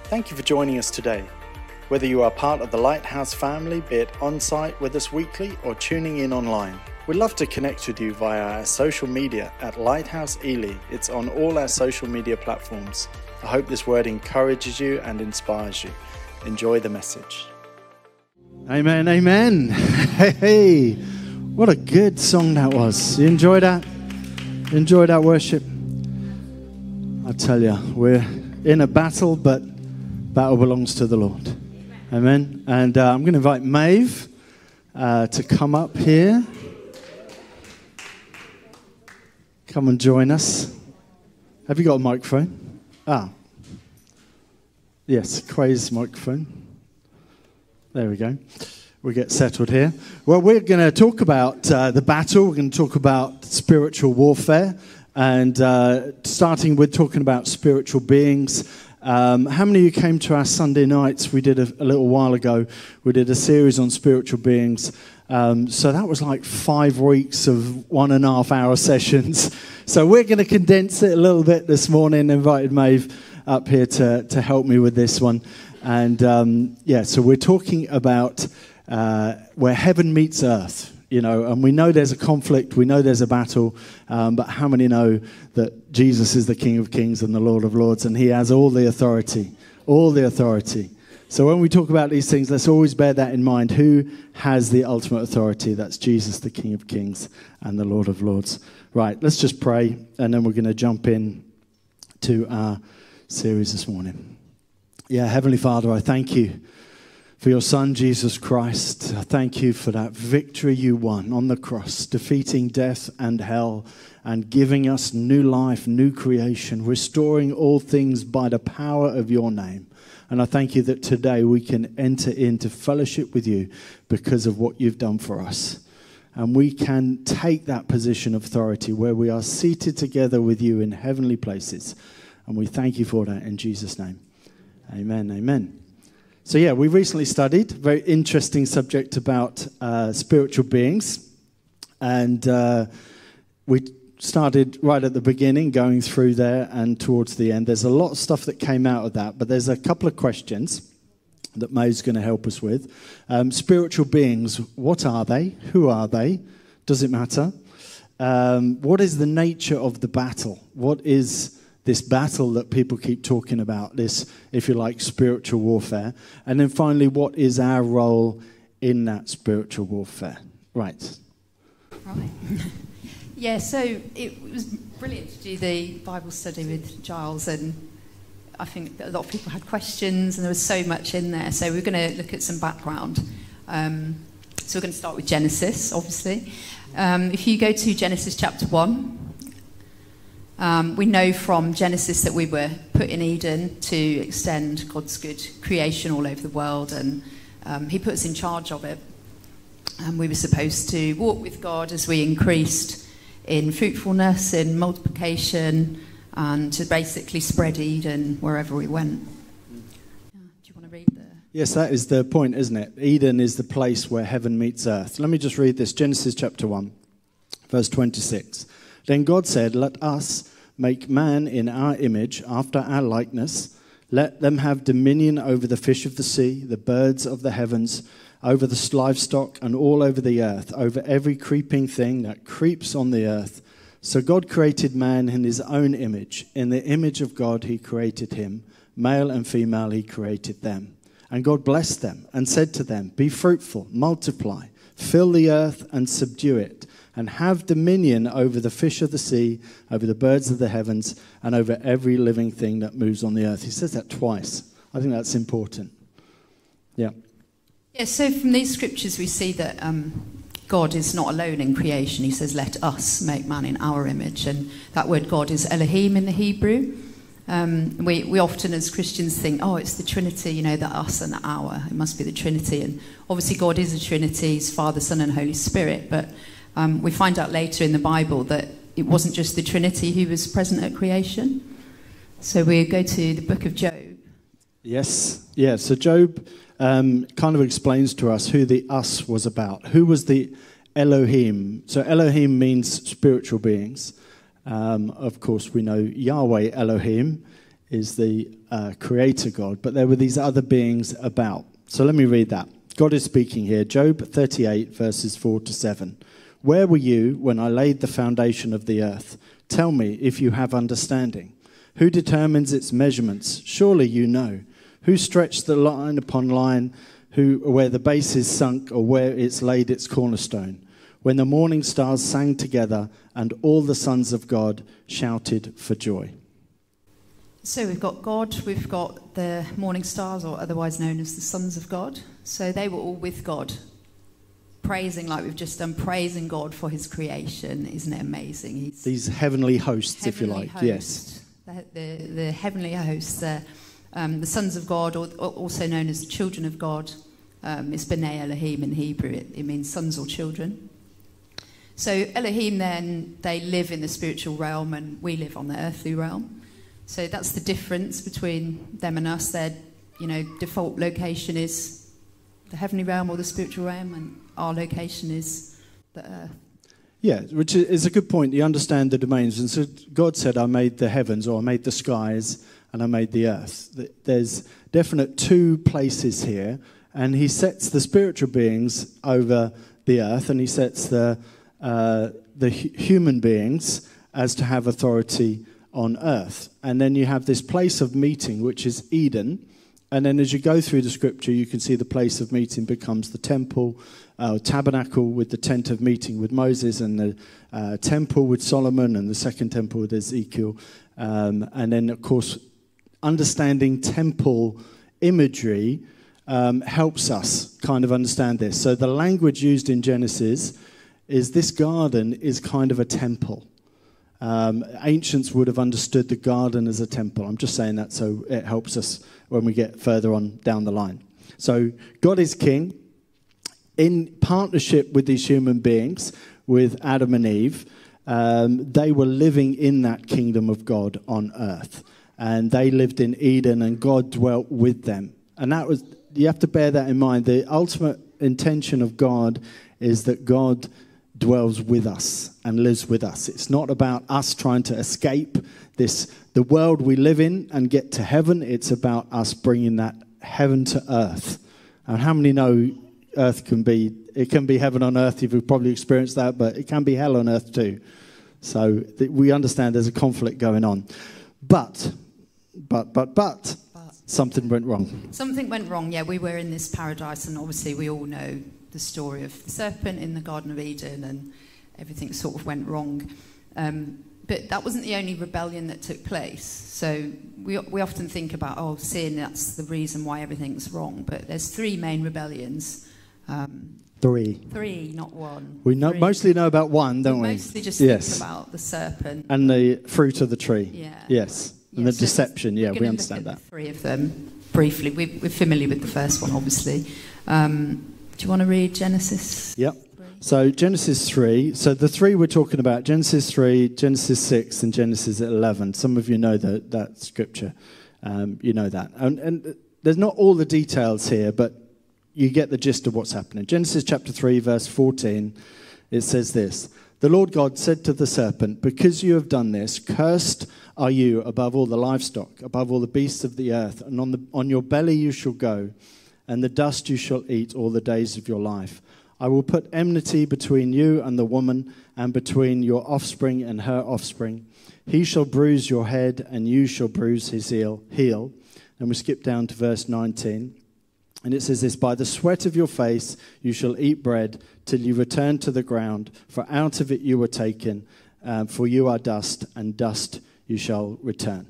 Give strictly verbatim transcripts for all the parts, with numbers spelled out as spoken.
Thank you for joining us today. Whether you are part of the Lighthouse family, be it on-site with us weekly or tuning in online, we'd love to connect with you via our social media at Lighthouse Ely. It's on all our social media platforms. I hope this word encourages you and inspires you. Enjoy the message. Amen, amen. Hey, what a good song that was. You enjoy that? Enjoy that worship? I tell you, we're in a battle, but battle belongs to the Lord. Amen. And uh, I'm going to invite Maeve uh, to come up here. Come and join us. Have you got a microphone? Ah. Yes, Quay's microphone. There we go. We get settled here. Well, we're going to talk about uh, the battle. We're going to talk about spiritual warfare. And uh, starting with talking about spiritual beings. Um, how many of you came to our Sunday nights? We did a, a little while ago. We did a series on spiritual beings. Um, so that was like five weeks of one and a half hour sessions. So we're going to condense it a little bit this morning. Invited Maeve up here to, to help me with this one. And um, yeah, so we're talking about uh, where heaven meets earth. You know, and we know there's a conflict, we know there's a battle, um, but how many know that Jesus is the King of Kings and the Lord of Lords, and he has all the authority, all the authority. So when we talk about these things, let's always bear that in mind. Who has the ultimate authority? That's Jesus, the King of Kings and the Lord of Lords. Right, let's just pray, and then we're going to jump in to our series this morning. Yeah, Heavenly Father, I thank you for your Son, Jesus Christ. I thank you for that victory you won on the cross, defeating death and hell and giving us new life, new creation, restoring all things by the power of your name. And I thank you that today we can enter into fellowship with you because of what you've done for us. And we can take that position of authority where we are seated together with you in heavenly places. And we thank you for that in Jesus' name. Amen, amen. So yeah, we recently studied a very interesting subject about uh, spiritual beings. And uh, we started right at the beginning, going through there and towards the end. There's a lot of stuff that came out of that, but there's a couple of questions that May's going to help us with. Um, spiritual beings, what are they? Who are they? Does it matter? Um, what is the nature of the battle? What is this battle that people keep talking about, this, if you like, spiritual warfare? And then finally, what is our role in that spiritual warfare? Right. Right. Yeah, so it was brilliant to do the Bible study with Giles, and I think that a lot of people had questions, and there was so much in there. So we're going to look at some background. Um, so we're going to start with Genesis, obviously. Um, if you go to Genesis chapter one, Um, we know from Genesis that we were put in Eden to extend God's good creation all over the world, and um, he put us in charge of it. And we were supposed to walk with God as we increased in fruitfulness, in multiplication, and to basically spread Eden wherever we went. Yeah, do you want to read the... Yes, that is the point, isn't it? Eden is the place where heaven meets earth. Let me just read this. Genesis chapter one, verse twenty-six. Then God said, let us make man in our image, after our likeness. Let them have dominion over the fish of the sea, the birds of the heavens, over the livestock, and all over the earth, over every creeping thing that creeps on the earth. So God created man in his own image. In the image of God he created him. Male and female he created them. And God blessed them and said to them, be fruitful, multiply, fill the earth and subdue it, and have dominion over the fish of the sea, over the birds of the heavens, and over every living thing that moves on the earth. He says that twice. I think that's important. Yeah. Yeah, so from these scriptures we see that um, God is not alone in creation. He says, let us make man in our image. And that word God is Elohim in the Hebrew. Um, we, we often as Christians think, oh, it's the Trinity, you know, the us and the our. It must be the Trinity. And obviously God is a Trinity. He's Father, Son, and Holy Spirit. But Um, we find out later in the Bible that it wasn't just the Trinity who was present at creation. So we go to the book of Job. Yes, yeah. So Job um, kind of explains to us who the us was about. Who was the Elohim? So Elohim means spiritual beings. Um, of course, we know Yahweh Elohim is the uh, creator God, but there were these other beings about. So let me read that. God is speaking here. Job thirty-eight, verses four to seven. Where were you when I laid the foundation of the earth? Tell me if you have understanding. Who determines its measurements? Surely you know. Who stretched the line upon line, who where the base is sunk, or where it's laid its cornerstone? When the morning stars sang together, and all the sons of God shouted for joy. So we've got God, we've got the morning stars, or otherwise known as the sons of God. So they were all with God, praising, like we've just done, praising God for his creation. Isn't it amazing? He's These heavenly hosts, heavenly if you like. host, Yes. The, the, the heavenly hosts, the, um, the sons of God, or, or also known as the children of God. Um, it's B'nai Elohim in Hebrew. It, it means sons or children. So Elohim then, they live in the spiritual realm, and we live on the earthly realm. So that's the difference between them and us. Their, you know, default location is the heavenly realm or the spiritual realm, and our location is the earth. Yeah, which is a good point. You understand the domains. And so God said, I made the heavens, or I made the skies, and I made the earth. There's definite two places here, and he sets the spiritual beings over the earth, and he sets the, uh, the human beings as to have authority on earth. And then you have this place of meeting, which is Eden. And then as you go through the scripture, you can see the place of meeting becomes the temple, uh, tabernacle with the tent of meeting with Moses, and the uh, temple with Solomon, and the second temple with Ezekiel. Um, and then, of course, understanding temple imagery um, helps us kind of understand this. So the language used in Genesis is this garden is kind of a temple. Um, ancients would have understood the garden as a temple. I'm just saying that so it helps us when we get further on down the line. So God is king in partnership with these human beings, with Adam and Eve. Um, they were living in that kingdom of God on earth, and they lived in Eden, and God dwelt with them. And that was, you have to bear that in mind. The ultimate intention of God is that God dwells with us and lives with us. It's not about us trying to escape this the world we live in and get to heaven. It's about us bringing that heaven to earth. And how many know earth can be, it can be heaven on earth? You've probably experienced that, but it can be hell on earth too. So th- we understand there's a conflict going on. But, but, but, but, but, something went wrong. Something went wrong, yeah. We were in this paradise, and obviously we all know the story of the serpent in the Garden of Eden, and everything sort of went wrong. Um, but that wasn't the only rebellion that took place. So we we often think about, oh, sin, that's the reason why everything's wrong. But there's three main rebellions. Um, three. Three, not one. We know, three. mostly know about one, don't we? we? Mostly just yes. think about the serpent. And the fruit of the tree. Yeah. Yes. And yeah, the so deception, yeah, we understand look at that. The three of them, briefly. We, we're familiar with the first one, obviously. Um, do you want to read Genesis? Yep. So Genesis three, so the three we're talking about, Genesis three, Genesis six, and Genesis eleven. Some of you know the, that scripture. Um, you know that. And, and there's not all the details here, but you get the gist of what's happening. Genesis chapter three, verse fourteen, it says this. The Lord God said to the serpent, because you have done this, cursed are you above all the livestock, above all the beasts of the earth, and on, the, on your belly you shall go, and the dust you shall eat all the days of your life. I will put enmity between you and the woman, and between your offspring and her offspring. He shall bruise your head, and you shall bruise his heel. heel. And we skip down to verse nineteen. And it says this, by the sweat of your face you shall eat bread till you return to the ground, for out of it you were taken, uh, for you are dust, and dust you shall return.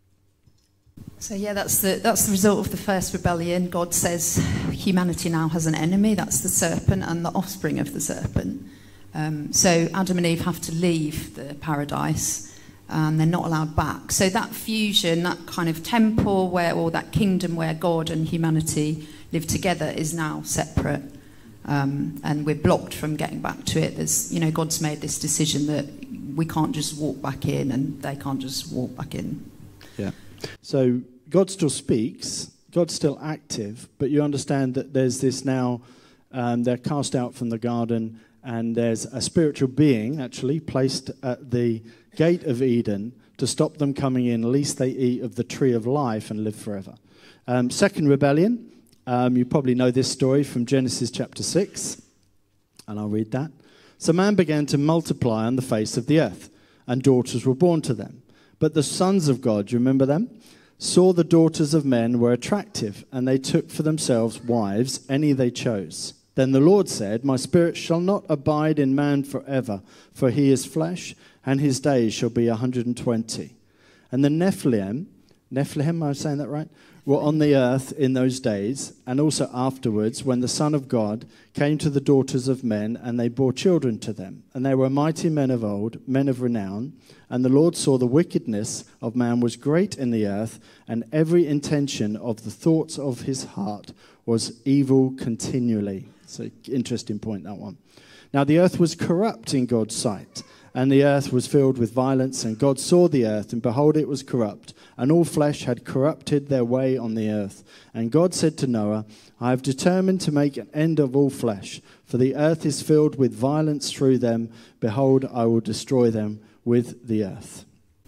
So yeah, that's the that's the result of the first rebellion. God says humanity now has an enemy. That's the serpent and the offspring of the serpent. Um, so Adam and Eve have to leave the paradise, and they're not allowed back. So that fusion, that kind of temple where, or that kingdom where God and humanity live together, is now separate, um, and we're blocked from getting back to it. There's, you know, God's made this decision that we can't just walk back in, and they can't just walk back in. Yeah. So God still speaks, God's still active, but you understand that there's this now, um, they're cast out from the garden, and there's a spiritual being actually placed at the gate of Eden to stop them coming in, lest they eat of the tree of life and live forever. Um, second rebellion, um, you probably know this story from Genesis chapter six, and I'll read that. So man began to multiply on the face of the earth, and daughters were born to them. But the sons of God, do you remember them? Saw the daughters of men were attractive, and they took for themselves wives, any they chose. Then the Lord said, my spirit shall not abide in man forever, for he is flesh, and his days shall be a hundred and twenty. And the Nephilim, Nephilim, am I saying that right? Were on the earth in those days, and also afterwards, when the Son of God came to the daughters of men, and they bore children to them. And they were mighty men of old, men of renown. And the Lord saw the wickedness of man was great in the earth, and every intention of the thoughts of his heart was evil continually. It's an interesting point, that one. Now the earth was corrupt in God's sight, and the earth was filled with violence, and God saw the earth, and behold, it was corrupt, and all flesh had corrupted their way on the earth. And God said to Noah, I have determined to make an end of all flesh, for the earth is filled with violence through them. Behold, I will destroy them with the earth.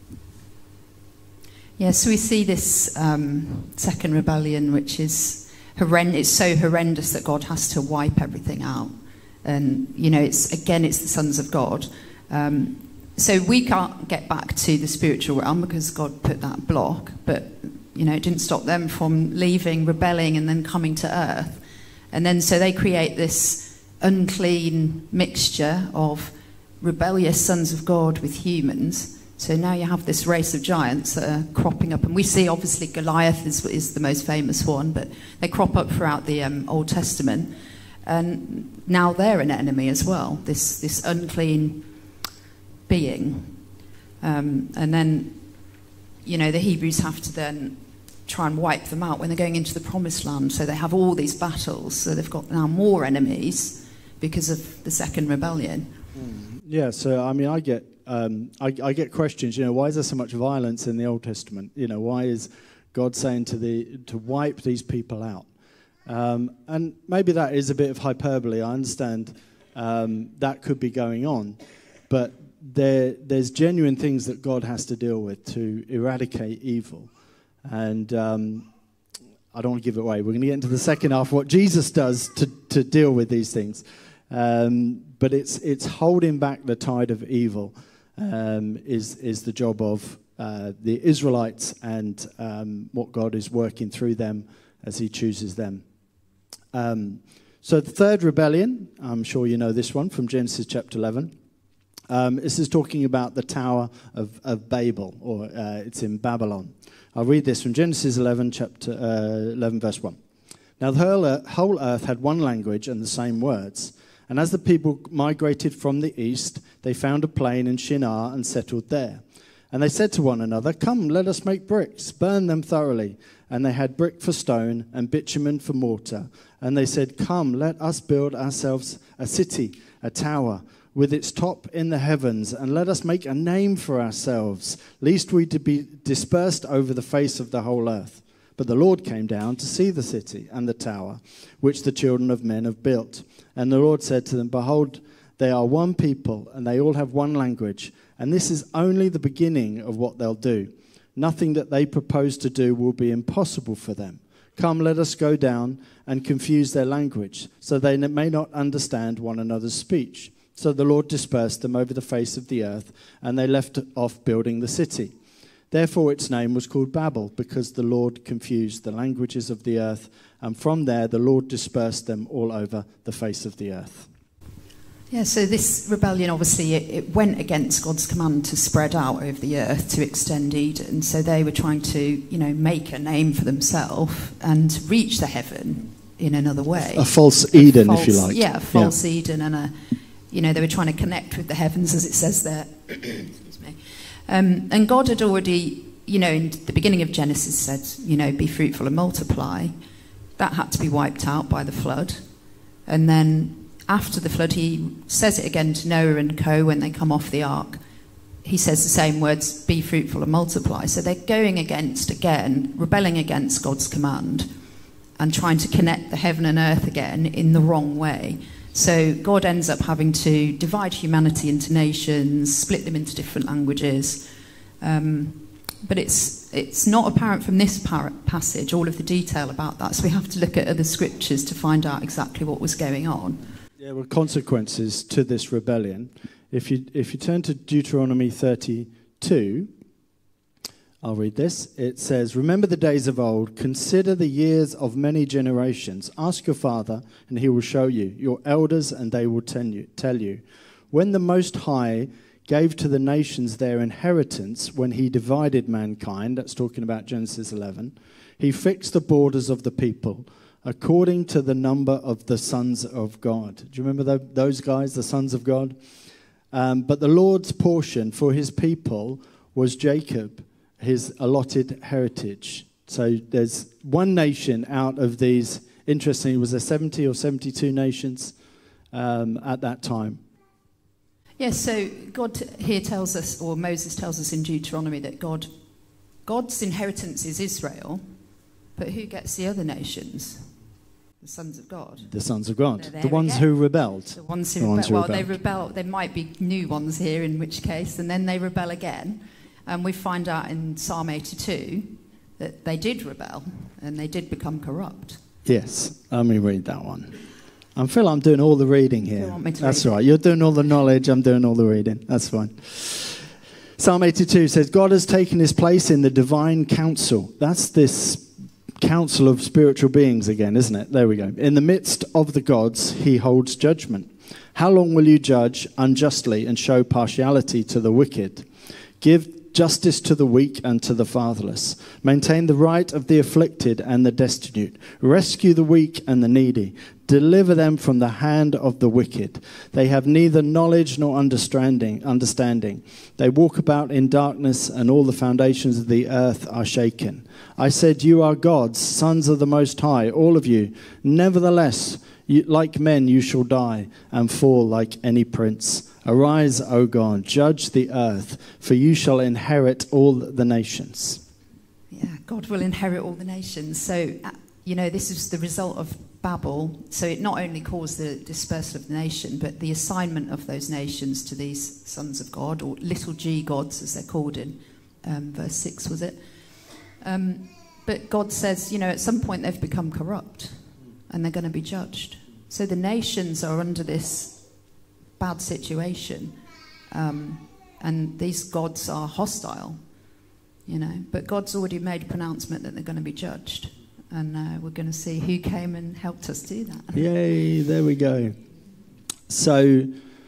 Yeah, so we see this um, second rebellion, which is horrendous. It's so horrendous that God has to wipe everything out. And, you know, it's again, it's the sons of God. Um, so we can't get back to the spiritual realm because God put that block, but, you know, it didn't stop them from leaving, rebelling, and then coming to earth. And then so they create this unclean mixture of rebellious sons of God with humans. So now you have this race of giants that are cropping up. And we see, obviously, Goliath is, is the most famous one, but they crop up throughout the um, Old Testament. And now they're an enemy as well, this, this unclean being. Um, and then, you know, the Hebrews have to then try and wipe them out when they're going into the promised land. So they have all these battles. So they've got now more enemies because of the second rebellion. Mm. Yeah, so, I mean, I get... Um, I, I get questions, you know, why is there so much violence in the Old Testament? You know, why is God saying to the to wipe these people out? Um, and maybe that is a bit of hyperbole. I understand um, that could be going on. But there there's genuine things that God has to deal with to eradicate evil. And um, I don't want to give it away. We're going to get into the second half, what Jesus does to, to deal with these things. Um, but it's it's holding back the tide of evil. Um, is is the job of uh, the Israelites and um, what God is working through them as he chooses them. Um, so the third rebellion, I'm sure you know this one from Genesis chapter eleven. Um, this is talking about the Tower of, of Babel, or uh, it's in Babylon. I'll read this from Genesis eleven, chapter uh, eleven, verse one. Now the whole earth, whole earth had one language and the same words. And as the people migrated from the east, they found a plain in Shinar and settled there. And they said to one another, come, let us make bricks, burn them thoroughly. And they had brick for stone and bitumen for mortar. And they said, come, let us build ourselves a city, a tower, with its top in the heavens, and let us make a name for ourselves, lest we be dispersed over the face of the whole earth. But the Lord came down to see the city and the tower, which the children of men have built. And the Lord said to them, behold, they are one people, and they all have one language. And this is only the beginning of what they'll do. Nothing that they propose to do will be impossible for them. Come, let us go down and confuse their language, so they may not understand one another's speech. So the Lord dispersed them over the face of the earth, and they left off building the city. Therefore its name was called Babel, because the Lord confused the languages of the earth, and from there the Lord dispersed them all over the face of the earth. Yeah, so this rebellion, obviously, it, it went against God's command to spread out over the earth, to extend Eden. So they were trying to, you know, make a name for themselves and reach the heaven in another way. A false Eden, false, if you like. Yeah, a false yeah. Eden, and a, you know, they were trying to connect with the heavens, as it says there. Excuse me. Um, and God had already, you know, in the beginning of Genesis said, you know, be fruitful and multiply. That had to be wiped out by the flood. And then after the flood, he says it again to Noah and co when they come off the ark. He says the same words, be fruitful and multiply. So they're going against, again, rebelling against God's command and trying to connect the heaven and earth again in the wrong way. So God ends up having to divide humanity into nations, split them into different languages, Um, but it's it's not apparent from this par- passage, all of the detail about that. So we have to look at other scriptures to find out exactly what was going on. There were consequences to this rebellion. If you if you turn to Deuteronomy thirty-two, I'll read this. It says, "Remember the days of old, consider the years of many generations. Ask your father, and he will show you, your elders, and they will tell you. Tell you. When the Most High gave to the nations their inheritance, when he divided mankind," that's talking about Genesis eleven, "he fixed the borders of the people according to the number of the sons of God." Do you remember the, those guys, the sons of God? Um, but the Lord's portion for his people was Jacob, his allotted heritage. So there's one nation out of these, interestingly, was there seventy or seventy-two nations um, at that time? Yes, so God here tells us, or Moses tells us in Deuteronomy, that God, God's inheritance is Israel, but who gets the other nations? The sons of God. The sons of God. The ones again. who rebelled. The ones who, the rebe- ones who well, rebelled. they rebel. There might be new ones here, in which case, and then they rebel again. And we find out in Psalm eighty-two that they did rebel and they did become corrupt. Yes, let me read that one. I feel I'm doing all the reading here. You want me to That's read? right. You're doing all the knowledge. I'm doing all the reading. That's fine. Psalm eighty-two says, "God has taken his place in the divine council." That's this council of spiritual beings again, isn't it? There we go. "In the midst of the gods, he holds judgment. How long will you judge unjustly and show partiality to the wicked? Give justice to the weak and to the fatherless. Maintain the right of the afflicted and the destitute. Rescue the weak and the needy. Deliver them from the hand of the wicked. They have neither knowledge nor understanding. Understanding. They walk about in darkness, and all the foundations of the earth are shaken. I said, you are gods, sons of the Most High, all of you. Nevertheless, you, like men you shall die and fall like any prince. Arise, O God, judge the earth, for you shall inherit all the nations." Yeah, God will inherit all the nations. So, uh, you know, this is the result of Babel. So it not only caused the dispersal of the nation, but the assignment of those nations to these sons of God, or little g gods, as they're called in um, verse six, was it? Um, but God says, you know, at some point they've become corrupt and they're going to be judged. So the nations are under this bad situation, um, and these gods are hostile, you know, but God's already made a pronouncement that they're going to be judged, and uh, we're going to see who came and helped us do that. Yay, there we go. So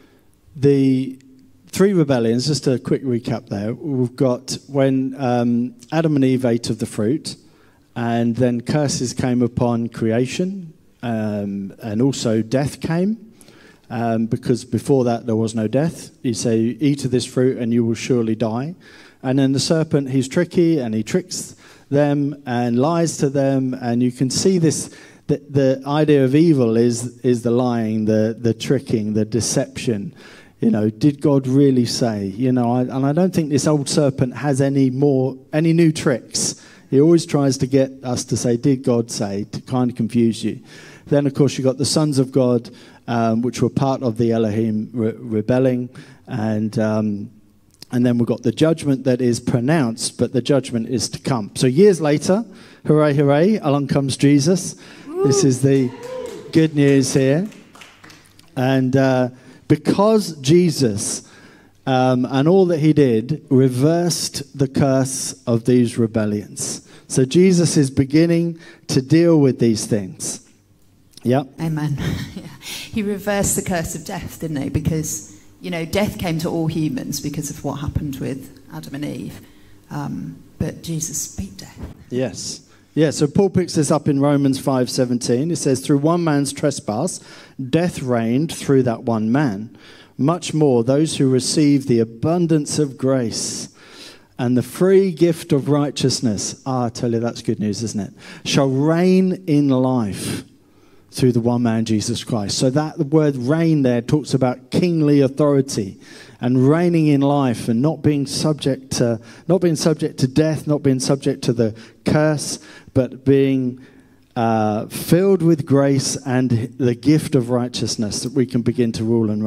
the three rebellions, just a quick recap there. We've got when um, Adam and Eve ate of the fruit, and then curses came upon creation, um, and also death came. Um, because before that there was no death. He say, eat of this fruit and you will surely die. And then the serpent, he's tricky and he tricks them and lies to them. And you can see this, the, the idea of evil is is the lying, the, the tricking, the deception. You know, did God really say? You know, I, and I don't think this old serpent has any more, any new tricks. He always tries to get us to say, did God say, to kind of confuse you. Then, of course, you've got the sons of God, Um, which were part of the Elohim re- rebelling, and um, and then we've got the judgment that is pronounced, but the judgment is to come. So years later, hooray, hooray, along comes Jesus. Woo. This is the good news here. And uh, because Jesus um, and all that he did reversed the curse of these rebellions. So Jesus is beginning to deal with these things. Yep. Amen. Yeah. He reversed the curse of death, didn't he? Because, you know, death came to all humans because of what happened with Adam and Eve. Um, but Jesus beat death. Yes. Yeah, so Paul picks this up in Romans five seventeen. It says, through one man's trespass, death reigned through that one man. Much more, those who receive the abundance of grace and the free gift of righteousness, ah, I tell you, that's good news, isn't it? Shall reign in life through the one man, Jesus Christ. So that the word reign there talks about kingly authority and reigning in life and not being subject to, not being subject to death, not being subject to the curse, but being uh, filled with grace and the gift of righteousness that we can begin to rule and reign.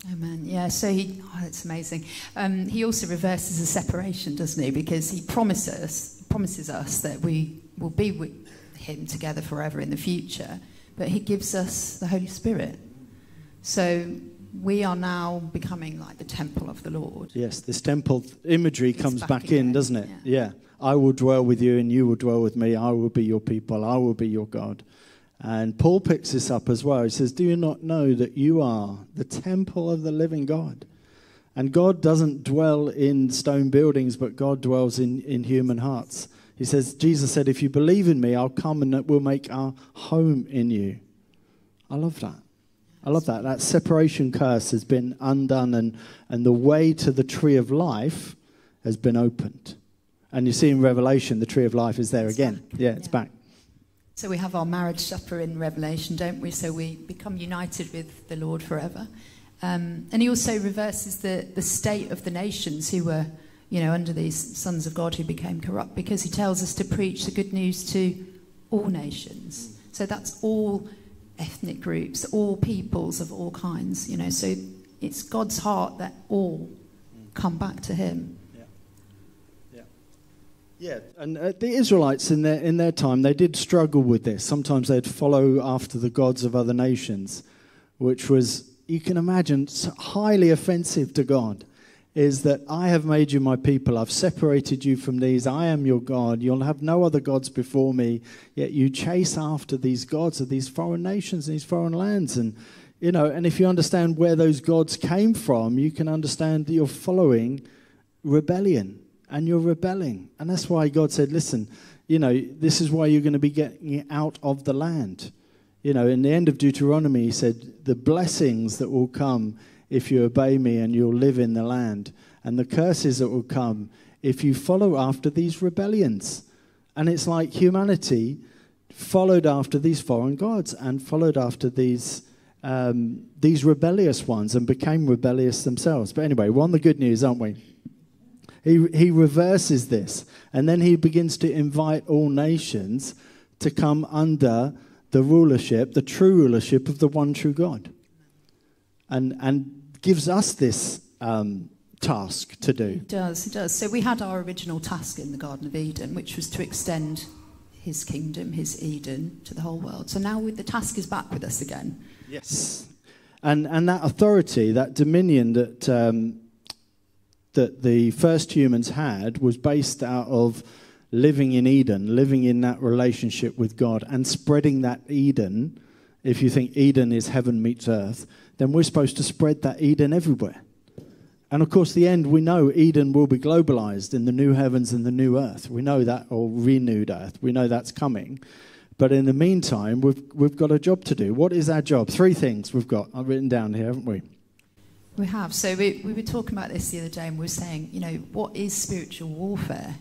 Amen. Yeah, so he, oh, that's amazing. Um, he also reverses the separation, doesn't he? Because he promises, promises us that we will be with him together forever in the future, but he gives us the Holy Spirit. So we are now becoming like the temple of the Lord. Yes, this temple imagery It's comes back back, again, in, doesn't it? yeah. Yeah. I will dwell with you and you will dwell with me. I will be your people. I will be your God. And Paul picks this up as well. He says, do you not know that you are the temple of the living God? And God doesn't dwell in stone buildings, but God dwells in, in human hearts. He says, Jesus said, if you believe in me, I'll come and we'll make our home in you. I love that. I love that. That separation curse has been undone, and, and the way to the tree of life has been opened. And you see in Revelation, the tree of life is there It's again. back. Yeah, it's Yeah. back. So we have our marriage supper in Revelation, don't we? So we become united with the Lord forever. Um, and he also reverses the, the state of the nations who were, you know, under these sons of God who became corrupt, because he tells us to preach the good news to all nations. So that's all ethnic groups, all peoples of all kinds, you know. So it's God's heart that all come back to him. Yeah, and uh, the Israelites in their in their time, they did struggle with this. Sometimes they'd follow after the gods of other nations, which was, you can imagine, so highly offensive to God. Is that I have made you my people, I've separated you from these, I am your God, you'll have no other gods before me, yet you chase after these gods of these foreign nations, these foreign lands. And, you know, and if you understand where those gods came from, you can understand that you're following rebellion. And you're rebelling. And that's why God said, listen, you know, this is why you're going to be getting out of the land. You know, in the end of Deuteronomy, he said, the blessings that will come if you obey me and you'll live in the land, and the curses that will come if you follow after these rebellions. And it's like humanity followed after these foreign gods and followed after these um, these rebellious ones and became rebellious themselves. But anyway, we're on the good news, aren't we? He he reverses this, and then he begins to invite all nations to come under the rulership, the true rulership of the one true God, and and gives us this um, task to do. It does, it does. So we had our original task in the Garden of Eden, which was to extend his kingdom, his Eden, to the whole world. So now with the task is back with us again. Yes, and and that authority, that dominion that. Um, that the first humans had was based out of living in Eden, living in that relationship with God and spreading that Eden. If you think Eden is heaven meets earth, then we're supposed to spread that Eden everywhere. And of course, the end, we know Eden will be globalized in the new heavens and the new earth. We know that, or renewed earth. We know that's coming. But in the meantime, we've we've got a job to do. What is our job? Three things we've got. I've written down here, haven't we? We have. So we, we were talking about this the other day, and we were saying, you know, what is spiritual warfare?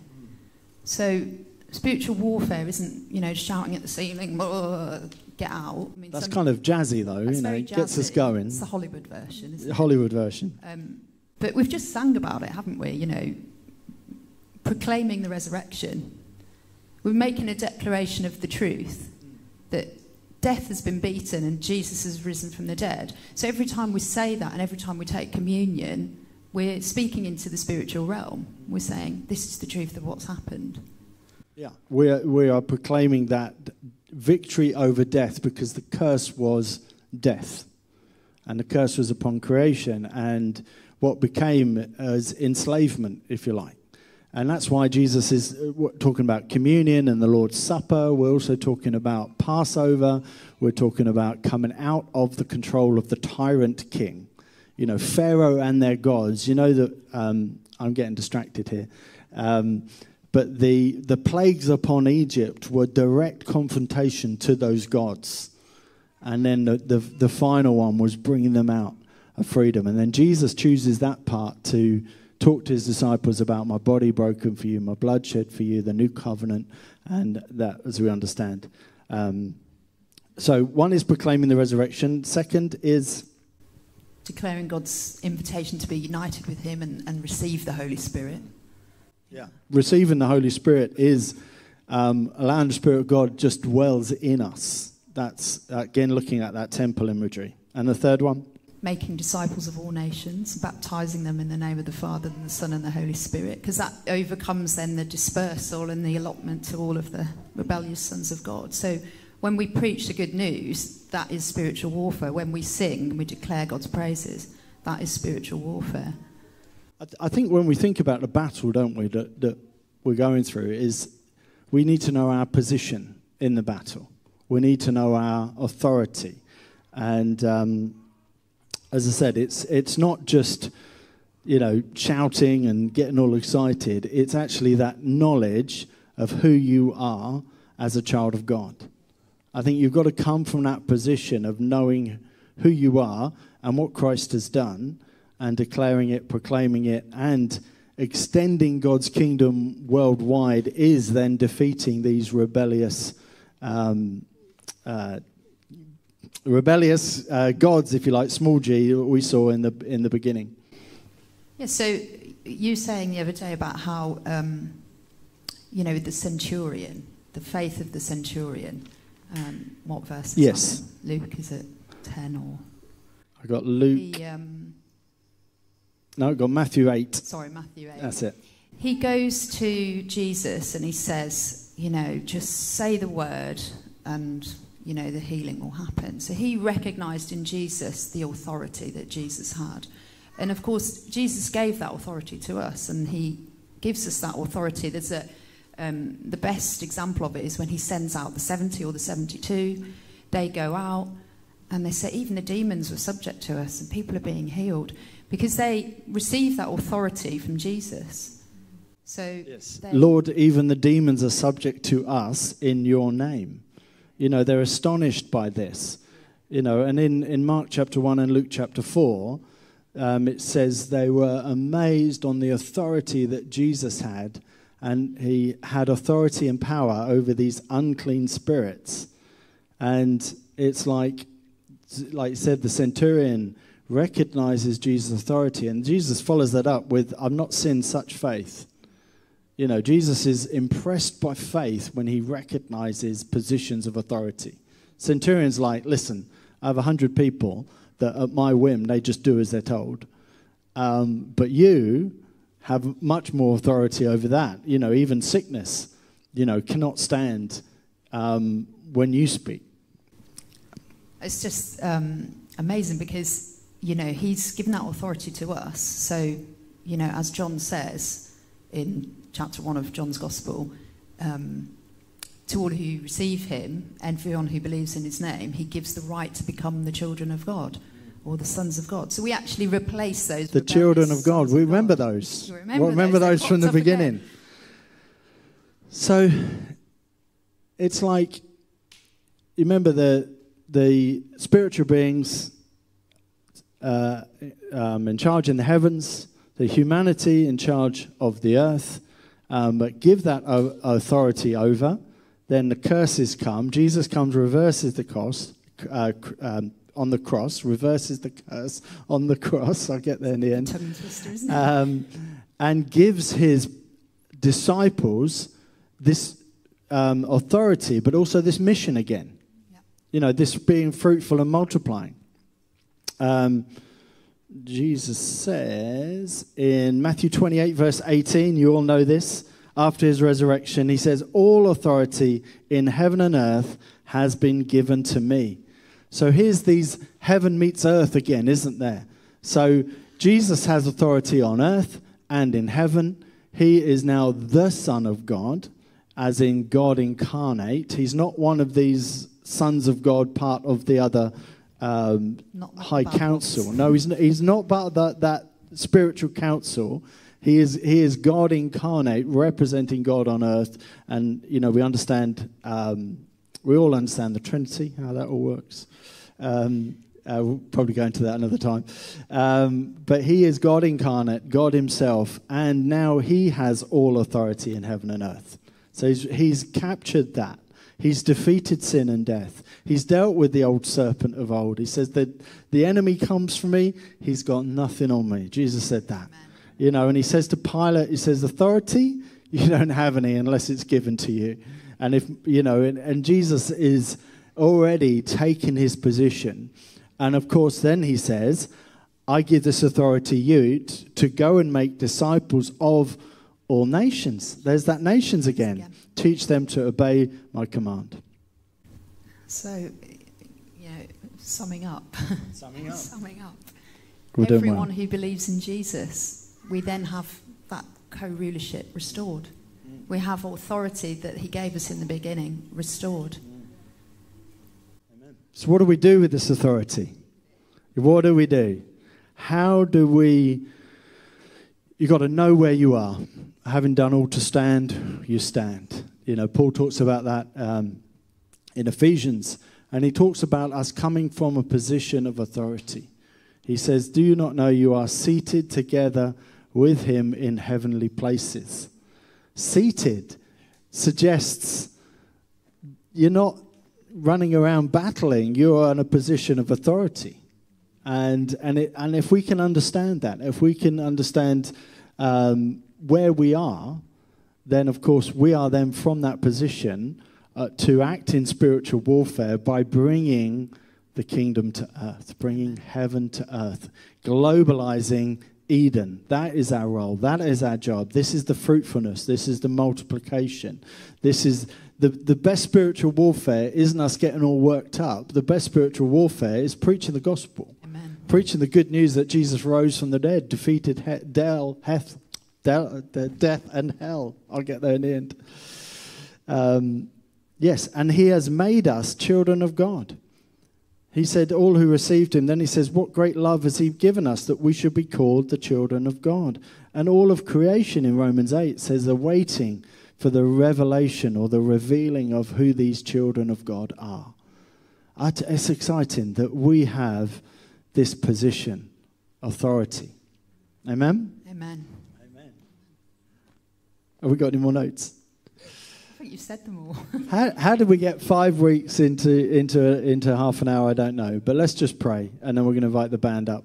So spiritual warfare isn't, you know, shouting at the ceiling, get out. I mean, that's some, kind of jazzy, though. That's You know, very it gets us jazzy. going. It's the Hollywood version, isn't The it? Hollywood version. Um, but we've just sang about it, haven't we? You know, proclaiming the resurrection. We're making a declaration of the truth that death has been beaten and Jesus has risen from the dead. So every time we say that and every time we take communion, we're speaking into the spiritual realm. We're saying, this is the truth of what's happened. Yeah, we are, we are proclaiming that victory over death, because the curse was death. And the curse was upon creation and what became as enslavement, if you like. And that's why Jesus is talking about communion and the Lord's Supper. We're also talking about Passover. We're talking about coming out of the control of the tyrant king. You know, Pharaoh and their gods. You know that, um, I'm getting distracted here. Um, but the, the plagues upon Egypt were direct confrontation to those gods. And then the, the, the final one was bringing them out of freedom. And then Jesus chooses that part to talk to his disciples about my body broken for you, my blood shed for you, the new covenant, and that, as we understand. Um, so one is proclaiming the resurrection. Second is declaring God's invitation to be united with him and, and receive the Holy Spirit. Yeah, receiving the Holy Spirit is um, allowing the Spirit of God just dwells in us. That's, again, looking at that temple imagery. And the third one? making disciples of all nations, baptizing them in the name of the Father and the Son and the Holy Spirit, because that overcomes then the dispersal and the allotment to all of the rebellious sons of God. So when we preach the good news, that is spiritual warfare. When we sing and we declare God's praises, that is spiritual warfare. I, th- I think when we think about the battle, don't we, that, that we're going through, is we need to know our position in the battle. We need to know our authority. And um, as I said, it's it's not just, you know, shouting and getting all excited. It's actually that knowledge of who you are as a child of God. I think you've got to come from that position of knowing who you are and what Christ has done and declaring it, proclaiming it, and extending God's kingdom worldwide is then defeating these rebellious um, uh, rebellious uh, gods, if you like, small g, we saw in the in the beginning. Yeah, so you saying the other day about how, um, you know, the centurion, the faith of the centurion, um, what verse is yes. that in? Luke, is it ten or? I got Luke. He, um, no, I got Matthew eight. Sorry, Matthew eight. That's it. He goes to Jesus and he says, you know, just say the word and, you know, the healing will happen. So he recognized in Jesus the authority that Jesus had. And of course, Jesus gave that authority to us, and he gives us that authority. There's a, um, the best example of it is when he sends out the seventy or the seventy-two. They go out and they say, even the demons were subject to us and people are being healed because they receive that authority from Jesus. So, yes. they, Lord, even the demons are subject to us in your name. You know, they're astonished by this. You know, and in, in Mark chapter one and Luke chapter four, um, it says they were amazed on the authority that Jesus had, and he had authority and power over these unclean spirits. And it's like, like I said, the centurion recognizes Jesus' authority, and Jesus follows that up with, I've not seen such faith. You know, Jesus is impressed by faith when he recognizes positions of authority. Centurion's like, listen, I have a hundred people that at my whim, they just do as they're told. Um, but you have much more authority over that. You know, even sickness, you know, cannot stand um, when you speak. It's just um, amazing because, you know, he's given that authority to us. So, you know, as John says in chapter one of John's Gospel, um, to all who receive him and for everyone who believes in his name, he gives the right to become the children of God or the sons of God. So we actually replace those. The children of God. We remember God. those. You remember, well, remember those, those from the beginning. Again. So it's like, you remember the the spiritual beings uh, um, in charge in the heavens, the humanity in charge of the earth, um, but give that o- authority over. Then the curses come. Jesus comes, reverses the cross uh, um, on the cross, reverses the curse on the cross. I'll get there in the end. Tongue twister, isn't it? Um, and gives his disciples this um, authority, but also this mission again. Yep. You know, this being fruitful and multiplying. Um, Jesus says in Matthew twenty-eight, verse eighteen, you all know this, after his resurrection, he says, all authority in heaven and earth has been given to me. So here's these heaven meets earth again, isn't there? So Jesus has authority on earth and in heaven. He is now the Son of God, as in God incarnate. He's not one of these sons of God, part of the other um, not, not high council. No, he's not, he's not part of that, that spiritual council. He is he is God incarnate, representing God on earth. And, you know, we understand, um, we all understand the Trinity, how that all works. Um, uh, we'll probably go into that another time. Um, but he is God incarnate, God himself, and now he has all authority in heaven and earth. So he's, he's captured that. He's defeated sin and death. He's dealt with the old serpent of old. He says that the enemy comes for me, he's got nothing on me. Jesus said that. Amen. You know, and he says to Pilate, he says, authority, you don't have any unless it's given to you. And if, you know, and, and Jesus is already taking his position And of course, then he says, I give this authority you t- to go and make disciples of all nations. There's that nations again. again. Teach them to obey my command. So, you know, summing up. Summing up. summing up. We're Everyone well. who believes in Jesus, we then have that co-rulership restored. Mm. We have authority that he gave us in the beginning restored. Mm. Amen. So what do we do with this authority? What do we do? How do we... You've got to know where you are. Having done all to stand, you stand. You know, Paul talks about that um, in Ephesians, and he talks about us coming from a position of authority. He says, do you not know you are seated together with him in heavenly places? Seated suggests you're not running around battling, you're in a position of authority. And and it, and if we can understand that, if we can understand um, where we are, then of course we are then from that position uh, to act in spiritual warfare by bringing the kingdom to earth, bringing heaven to earth, globalizing Eden. That is our role. That is our job. This is the fruitfulness. This is the multiplication. This is the, the best spiritual warfare isn't us getting all worked up. The best spiritual warfare is preaching the gospel. Amen. Preaching the good news that Jesus rose from the dead, defeated he- del, heth, del, de, death and hell. I'll get there in the end. Um, yes, and he has made us children of God. He said, all who received him. Then he says, what great love has he given us that we should be called the children of God. And all of creation in Romans eight says, awaiting for the revelation or the revealing of who these children of God are. It's exciting that we have this position, authority. Amen? Amen. Amen. Have we got any more notes? I think you've said them all. how, how did we get five weeks into, into, into half an hour? I don't know. But let's just pray, and then we're going to invite the band up.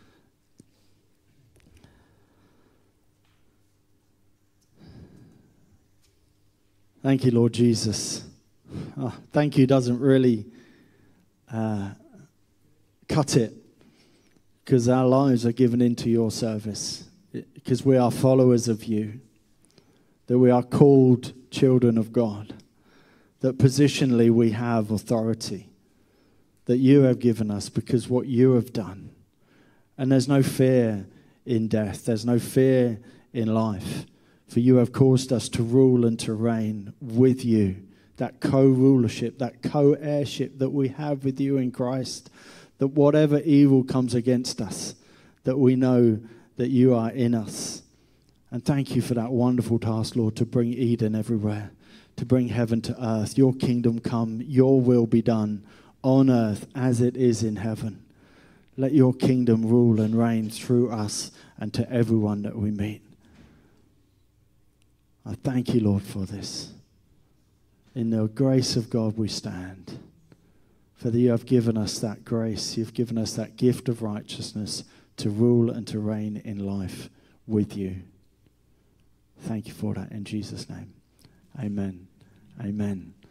Thank you, Lord Jesus. Oh, thank you doesn't really uh, cut it, because our lives are given into your service, because we are followers of you, that we are called children of God, that positionally we have authority, that you have given us because what you have done. And there's no fear in death. There's no fear in life. For you have caused us to rule and to reign with you. That co-rulership, that co-heirship that we have with you in Christ. That whatever evil comes against us, that we know that you are in us. And thank you for that wonderful task, Lord, to bring Eden everywhere. To bring heaven to earth. Your kingdom come, your will be done on earth as it is in heaven. Let your kingdom rule and reign through us and to everyone that we meet. I thank you, Lord, for this. In the grace of God we stand. For that you have given us that grace. You've given us that gift of righteousness to rule and to reign in life with you. Thank you for that in Jesus' name. Amen. Amen.